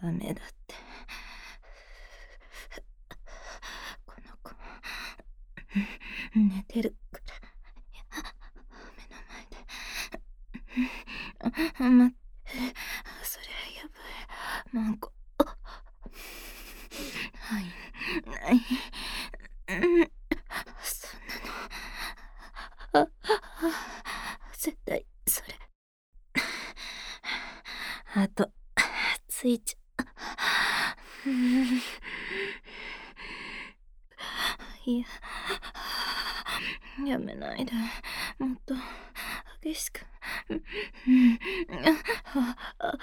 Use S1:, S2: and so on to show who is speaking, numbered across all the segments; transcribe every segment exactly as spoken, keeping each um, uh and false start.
S1: ダメだって。この子寝てるから目の前で。あ、待って、それはやばい。なんかはいない、うん、そんなの、あ絶対それあとついちゃう。いや、やめないで、もっと激しく。ああ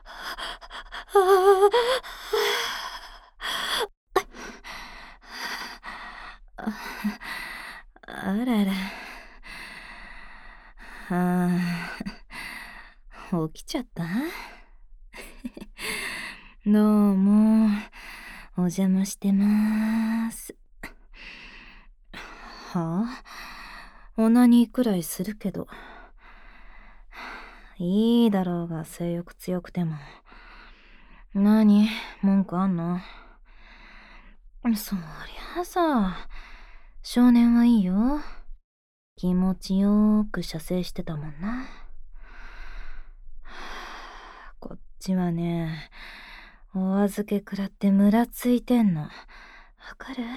S1: あらら、あ起きちゃったどうもお邪魔してまーす。はあ、オナニーくらいするけどいいだろうが、性欲強くても。何文句あんの？そりゃあさ、少年はいいよ。気持ちよーく射精してたもんな。こっちはね、お預け食らってムラついてんの。わかる？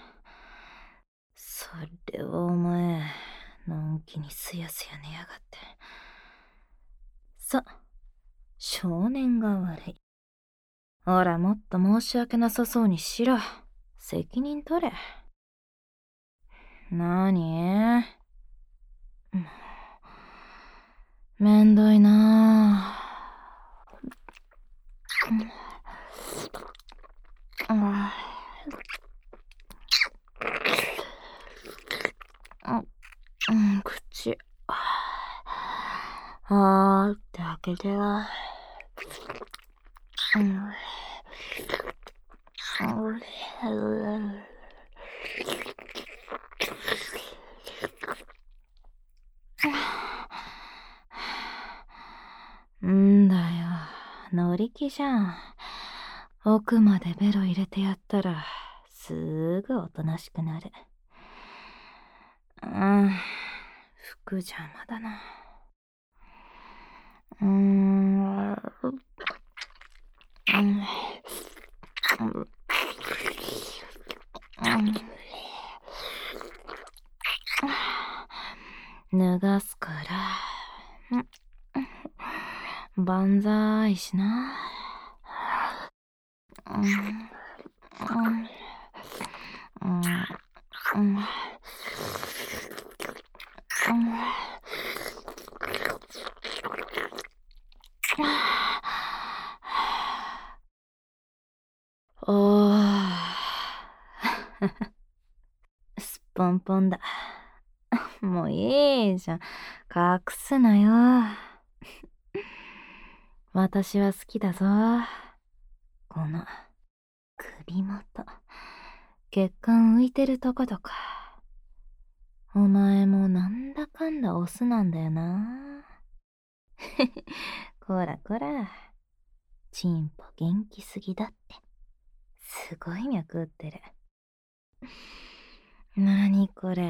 S1: それをお前、のんきにすやすや寝やがって。さ、少年が悪い。ほら、もっと申し訳なさそうにしろ。責任取れ。なに？もう、めんどいなぁ。うん、口。あーって開けては。うん。んだよ、乗り気じゃん。奥までベロ入れてやったらすぐおとなしくなる。うん、服邪魔だな。うーん、うん脱がすから。万歳しな。うんうんうんおーすっぽんぽんだ。もういいじゃん。隠すなよ。私は好きだぞ。この首元、血管浮いてるとことか。お前もなんだかんだオスなんだよな。こらこら、チンポ元気すぎだって。すごい脈打ってる。なにこれ。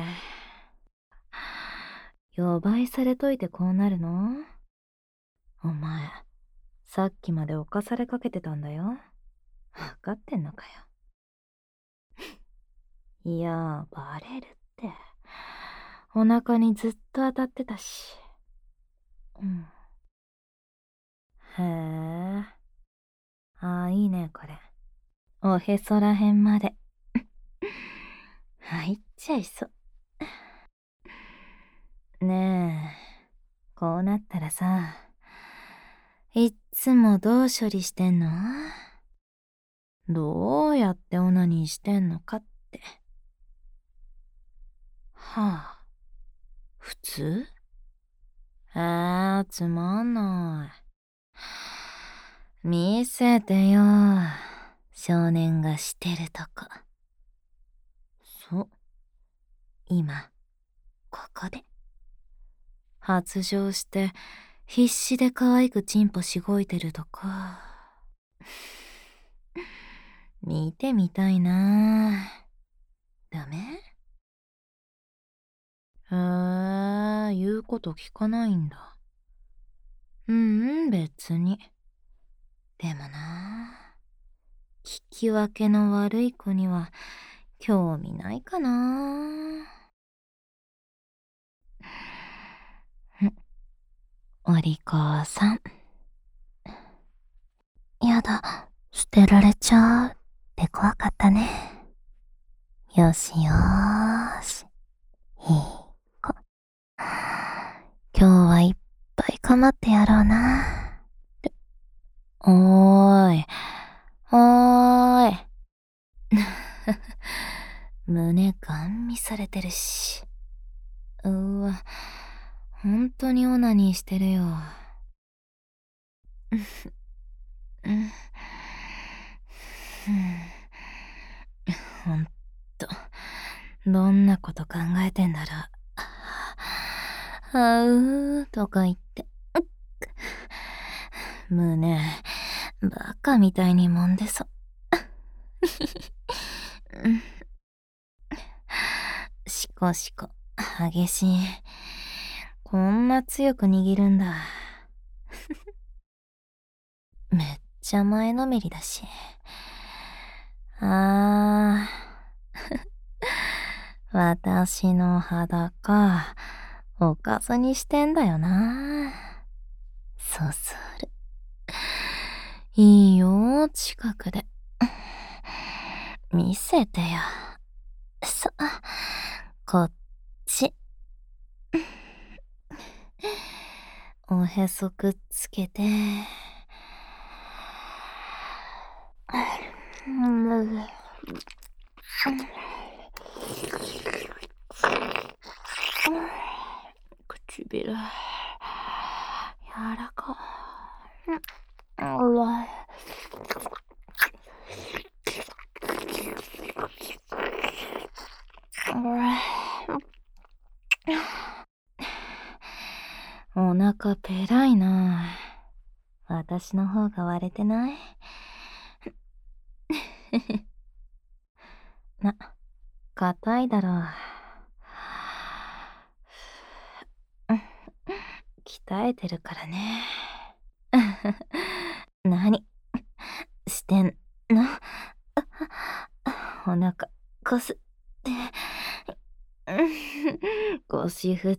S1: 予売されといてこうなるの？お前、さっきまで侵されかけてたんだよ。わかってんのかよ。いや、バレるって。お腹にずっと当たってたし。うん。へえ。ああ、いいね、これ。おへそらへんまで。入っちゃいそう。ねえ、こうなったらさ、いっつもどう処理してんの？どうやってオナニーしてんのかって。はあ、普通？あー、つまんない。見せてよ、少年がしてるとこ。そう、今、ここで。発情して、必死で可愛くチンポしごいてるとこ。 見てみたいな。ダメ？へえ、言うこと聞かないんだ。うんうん、別に。でもな、聞き分けの悪い子には興味ないかな。お利口さん。やだ、捨てられちゃうって怖かったね。よしよーし。いい子。今日はいっぱい構ってやろうな。おーい。おーい。胸ガン見されてるし。うわ、ほんとにオナニーしてるよ。ほんと、どんなこと考えてんだろう。あうーとか言って。胸、バカみたいに揉んでそ。しこしこ、激しい。こんな強く握るんだ。めっちゃ前のめりだし。あー、私の裸、おかずにしてんだよな。そそる。いいよ、近くで。見せてよ。そ、こっち。おへそくっつけて。唇、柔らか。うわ。お腹ペラいな。私の方が割れてない？な、硬いだろう。鍛えてるからね。何してんの？お腹こすって、腰振って。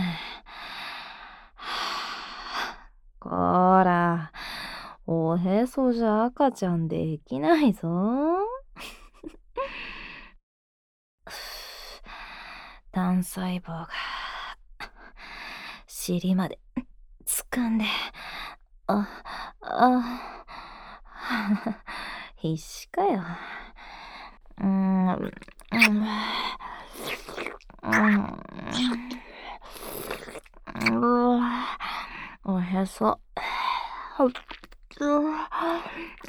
S1: こら、おへそじゃ赤ちゃんできないぞ。単細胞が尻まで掴んで、あ、あ、必死かよ。うーん、うん、うん、うわ、おへそ、うっ、うん、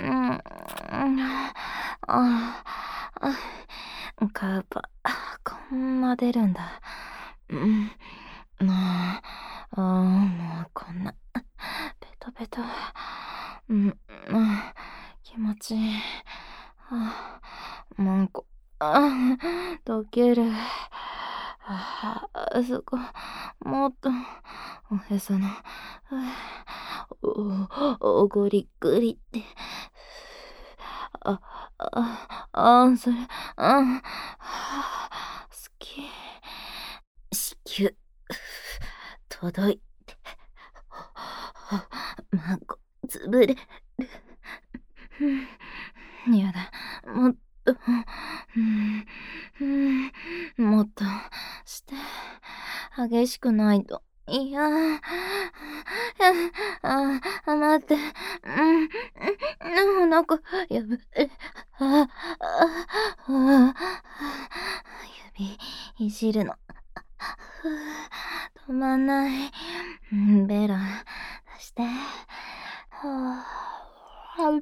S1: あ、カウパ、こんな出るんだ。うん、ああ、もうこんな、ベトベト。うん、あ、気持ちいい。あ、なんか、あ、溶ける。あ、そこ、もっと、おへその、お、おごりぐりって。あ、あ、あ、それ、あ、好き。子宮、届いて、孫、つぶれる。やだ、もっと、うん、うん、もっとして、激しくないと。いや、あ、あ、待って、うん、うん、なんか、やぶ、え、あ、あ、あ、指、いじるの。ふう、止まんない。うん、ベロ、出して。はあ、は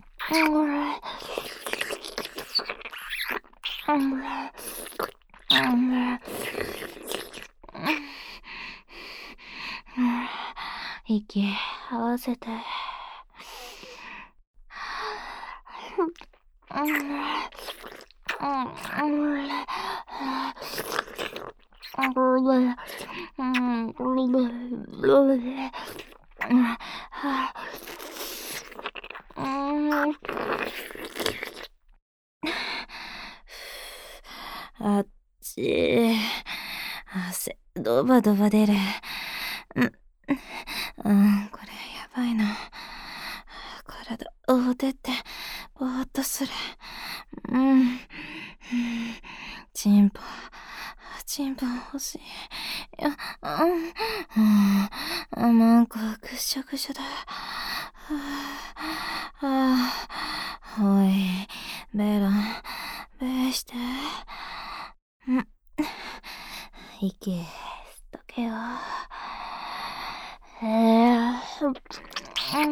S1: 息合わせて。 あっち。汗ドバドバ出る。うん、うん、これやばいな。体を出てぼーっとする。うん、うん、チンポチンポ欲しい。いや、うん、うん、なんかぐしゃぐしゃだ。はあ、おい、ベロン、べして。うん、息吸っとけよ。えー、うん、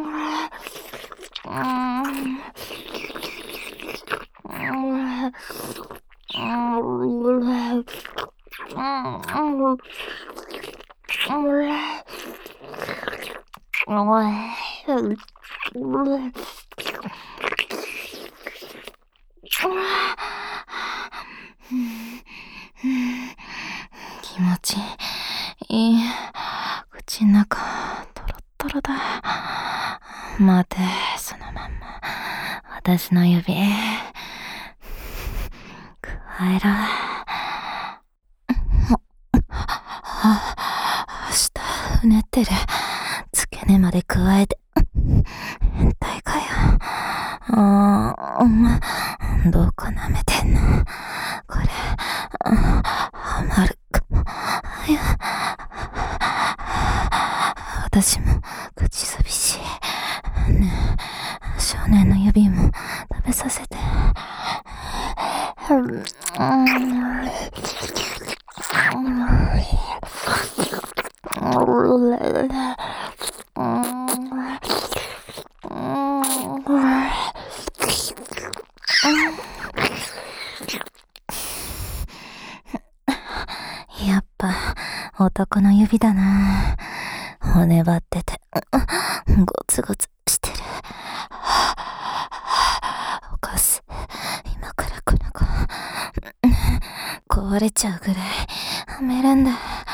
S1: 気持ちいい。口の中トロットロだ。待て、そのまんま私の指くわえろ。下うねってる。付け根まで加えて。変態かよ。あー、どこ舐めてんの。これハマるかも。いや、私も口寂しい。ねえ、少年の指も食べさせて。やっぱ男の指だな。骨張っててゴツゴツしてる。おかす、今からこの子壊れちゃうぐらいはめるんだ。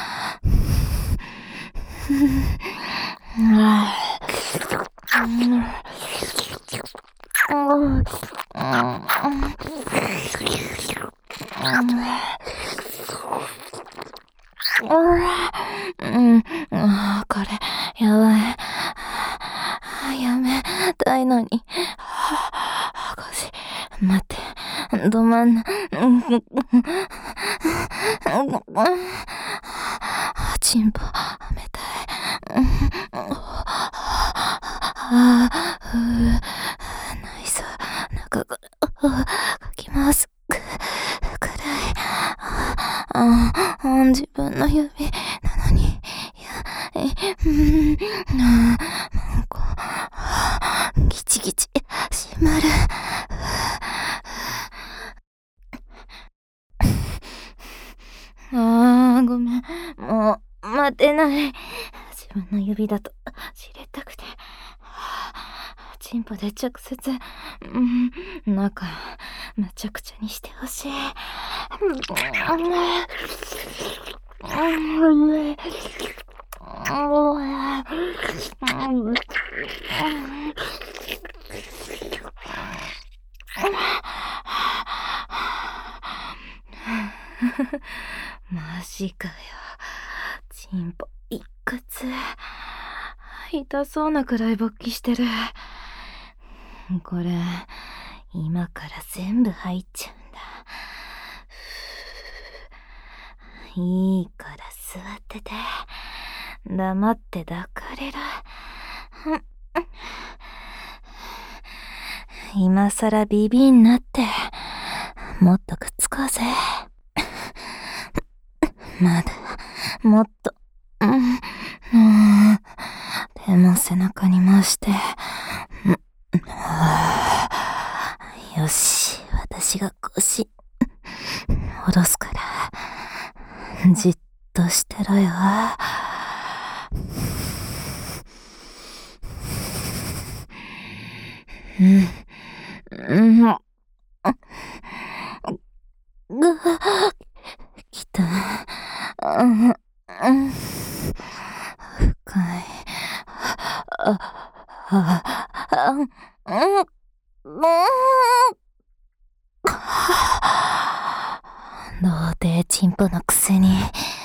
S1: うん、あ、これやばい。やめたいのに。腰待って、ど真んな。チンポはめたい。ああ、ふう、ないさ、中からかきます。くらい。ああ、自分の指なのに。いや、え、うん、なんか、ギチギチ、締まる。ああ、ごめん。もう、待てない。自分の指だと、知りたくて。チンポで直接、うん、中、むちゃくちゃにしてほしい。マジかよ。チンポいくつ。痛そうなくらい勃起してる。これ今から全部入っちゃうんだ。いいから座ってて。黙って抱かれろ。今さらビビんなって。もっとくっつこうぜ。まだもっと、うん、うん、手も背中に回して、うん、よし、私が腰下ろすからじっとしてろよ。うん、うん、 あ、あ、うん、うん、童貞チンポのくせに、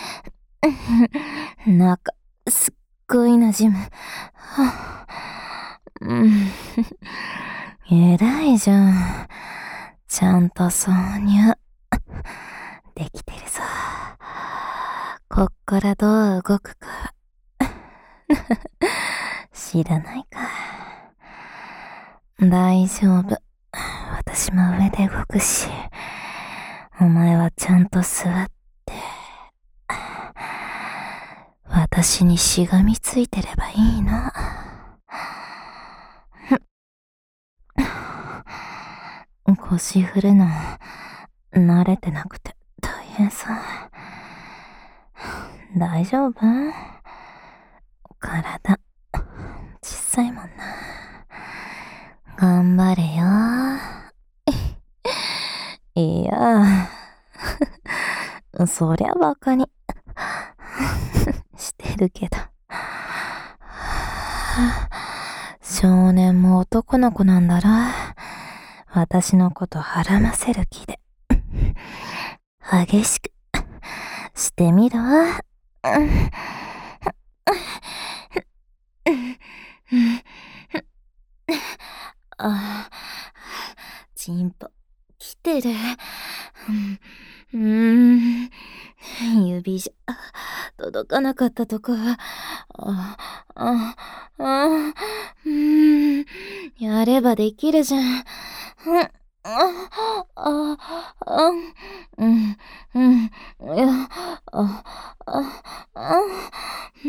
S1: なんか、すっごい馴染む。うん、偉いじゃん。ちゃんと挿入できてるぞ。こっからどう動くか知らないか。大丈夫。私も上で動くし、お前はちゃんと座って、私にしがみついてればいいの。腰振るの慣れてなくて大変さ。大丈夫？体小さいもんな。頑張れよ。いやそりゃバカにしてるけど。少年も男の子なんだろ。私のことはらませる気で。激しくしてみろ。あ、チンポ来てる。うーん、指じゃ届かなかったとか。あ、あ、あ、うーん、やればできるじゃん。あ、あ、あ、うん、うん、いや、あ、あ、あ、うん、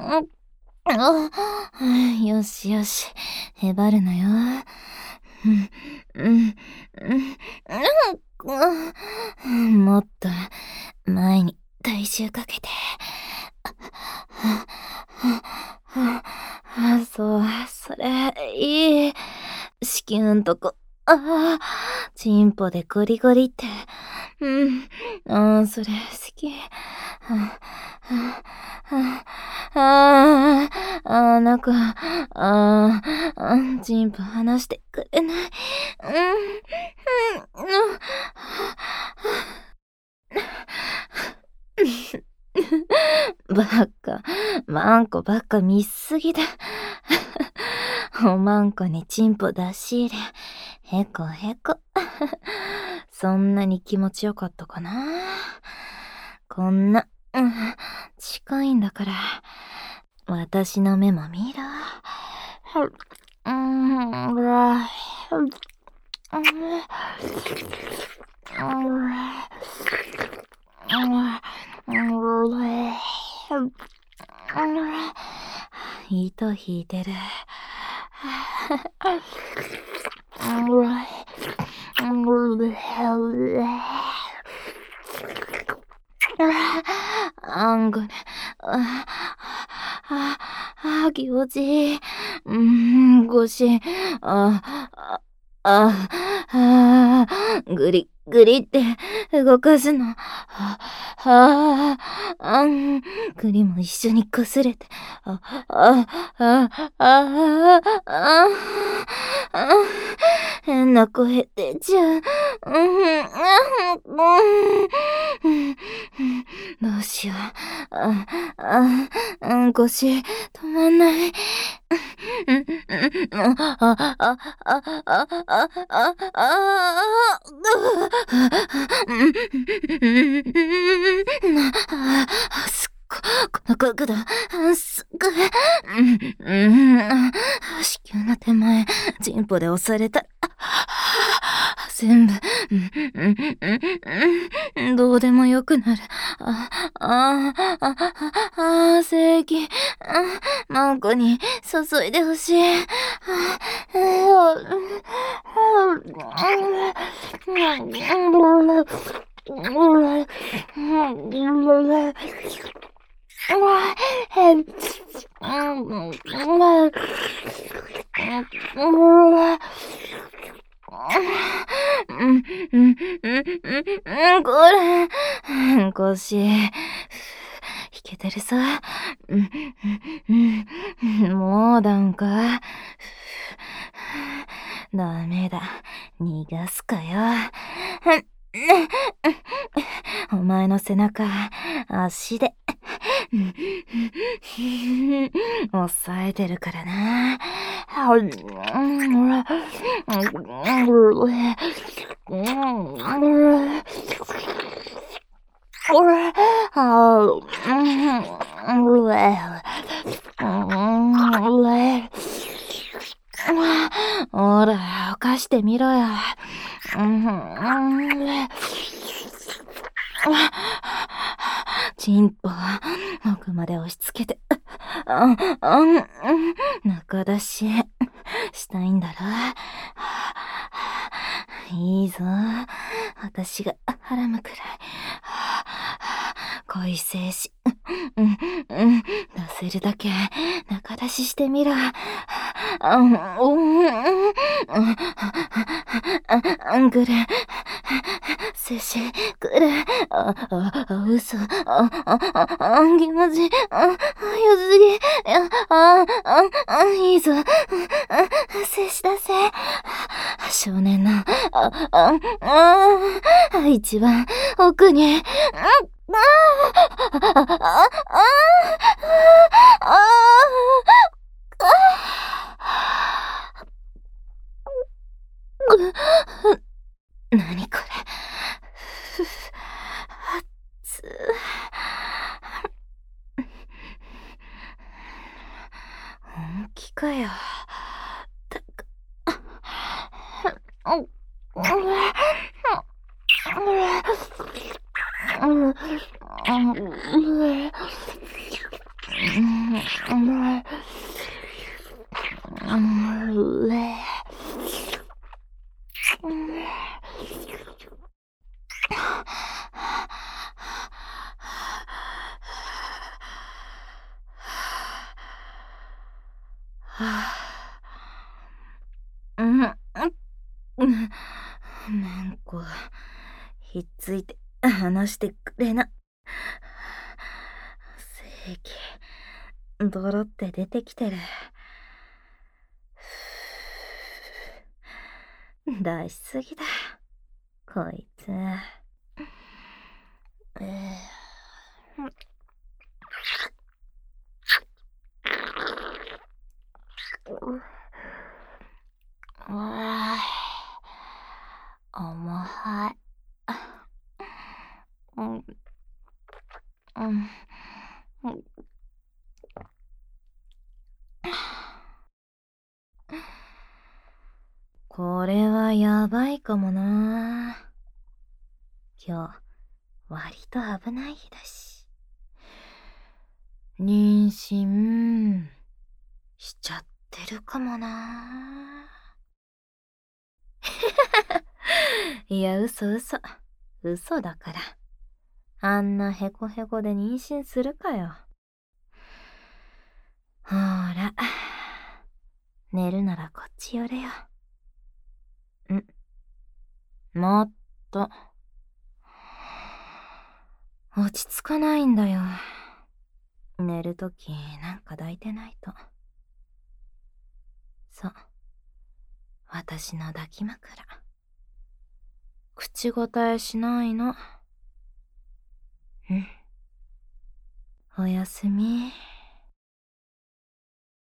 S1: あ、よしよし、へばるなよ。うん、うん、うん、もっと前に体重かけて。あ、そう、それ、いい。子宮んとこ、ああ、チンポでゴリゴリって。うん、ああ、それ好き。ああ、ああ、あ、なんか、ああ、チンポ離してくれない。うん、うん、うん。バカ、マンコばっか見すぎだ。おまんこにチンポ出し入れ、へこへこ。そんなに気持ちよかったかな。こんな、うん、近いんだから、私の目も見ろ。うん、うわ、うん、糸引いてる。あんこれ、あ、あ、あ、気持ちいい。うん、腰、あ、あ、あ、あ、ぐり、ぐりって動かすの。はあ、あん、栗も一緒に擦れて。あ、あ、あ、あ、あ、あ、変な声出ちゃう。うん、うん、どうしよう。あ、あ、うん、腰止まんない。あ、あ、あ、あ、あ、あ、あ、あ、すっご、この角度、すっごい、うん、子宮の手前、チンポで押された。全部、どうでもよくなる。あ、あ、あ、あ、正義、マンコに注いでほしい。うんうんうんうんこれ腰引けてるさ。うん、うん、うん、もうダウンか。ダメだ。逃がすかよ。お前の背中、足で、押さえてるからな。ほら、犯してみろよ。チンポ、奥まで押し付けて、あ、あん、中出し、したいんだろ。いいぞ。私がはらむくらい。恋精子。うん、うん、出せるだけ中出ししてみろ。あん、うん、あんぐる。精子、くる。あ、あ、あ、嘘。あ、あ、あ、あん気持ち。あ、よすぎ。あ、あ、あ、あ、いいぞ。精子出せ。少年の、あ、あ、あ、一番奥に。何これ。熱い。本気かよ。たく。めんこ、ひっついて離してくれな。精液、ドロって出てきてる。出しすぎだ、こいつ。えーうわぁ、重はいう。うん、うん、これはやばいかもな。今日、割と危ない日だし。妊娠しちゃってるかもな。いや、嘘嘘。嘘だから。あんなヘコヘコで妊娠するかよ。ほら。寝るならこっち寄れよ。ん。もっと。落ち着かないんだよ。寝るときなんか抱いてないと。そう。私の抱き枕。口答えしないの。うん。おやすみ。